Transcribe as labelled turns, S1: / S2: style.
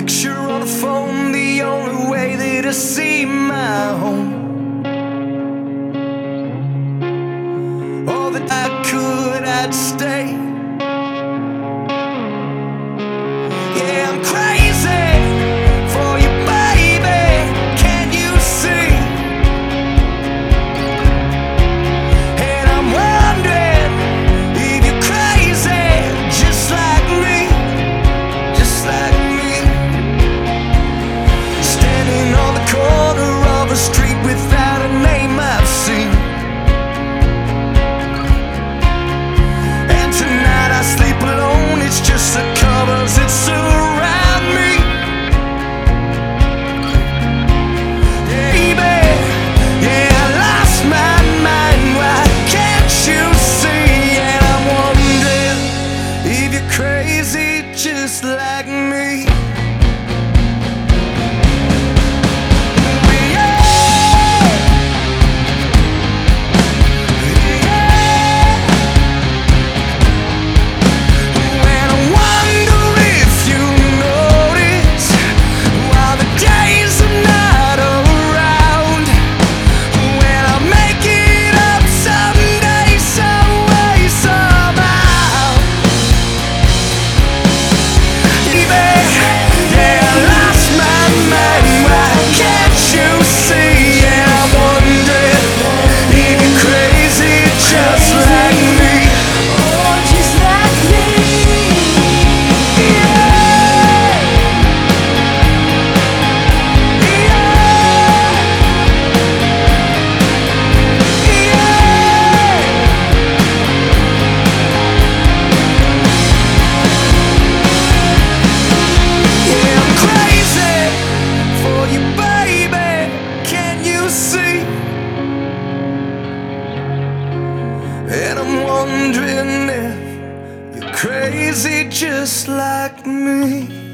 S1: picture on a phone, the only way that I see my home. All that I could, I'd stay. Yeah, I'm crazy for you, baby. Can't you see? And I'm wondering if you're crazy, just like me, just like me. Standing on the corner of a street without a name I've seen. And tonight I sleep alone, it's just the covers that surround me. Baby, yeah, I lost my mind, why can't you see? And I'm wondering if you're crazy just like me. And I'm wondering if you're crazy just like me.